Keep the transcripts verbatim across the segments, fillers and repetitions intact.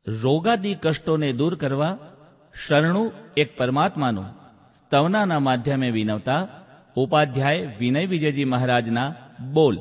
રોગાદી કષ્ટોને દૂર કરવા શરણું એક પરમાત્માનું સ્તવનાના માધ્યમે વિનવતા ઉપાધ્યાય વિનય વિજયજી મહારાજના બોલ.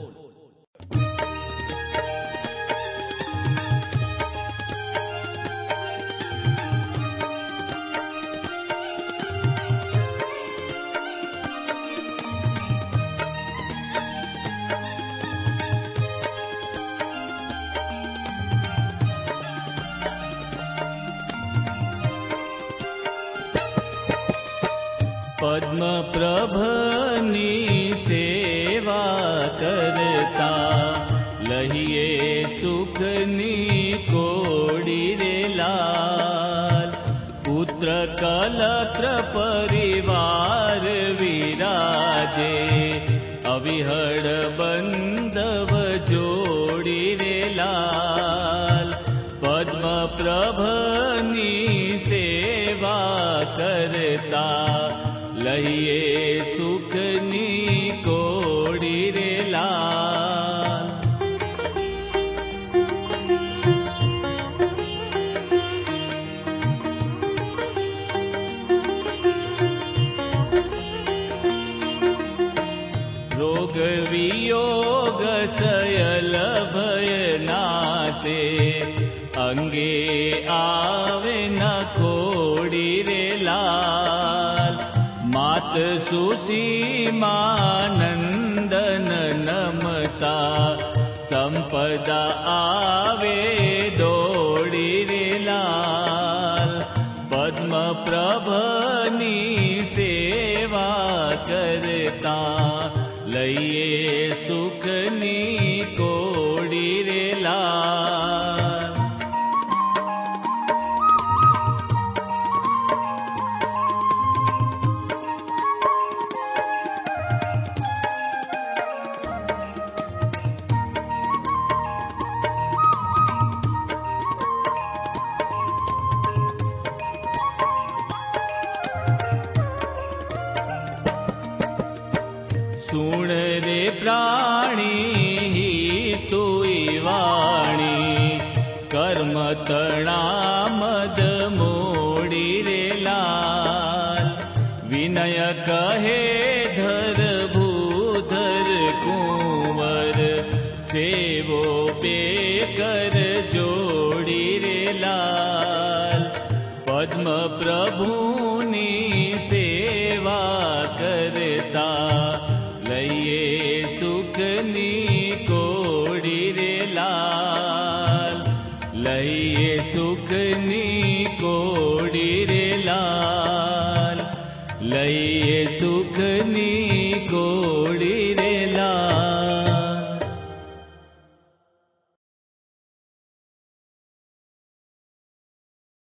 પદ્મ પ્રભની સેવા કરતા લહીએ સુખની કોડી રે લાલ. પુત્ર કલત્ર પરિવાર વિરાજે અવિહળ બંધવ જોડી રે લાલ. પદ્મ પ્રભની સેવા કરતા લઈએ સુખની કોડી રે લાલ. રોગ વિયોગ સયલ ભય નાશે અંગે આવે ન કોડી રે લાલ. માત સુસીમાનંદન નમતા સંપદા આવે દોડી રે લાલ. પદ્મ પ્રભની સેવા કરતા લઈએ સુખની કોડી રે લાલ. સુણ રે પ્રાણી તુઈ વાણી કર્મ તણા મદ મોડી રે લાલ. વિનય કહે ધર ભૂધર કુંવર સેવો બે કર જોડી રે લાલ. પદ્મ પ્રભુની સેવા કરતા લઈએ સુખની કોડી રે લાલ. લઈએ સુખની કોડી રે લાલ. લઈએ સુખ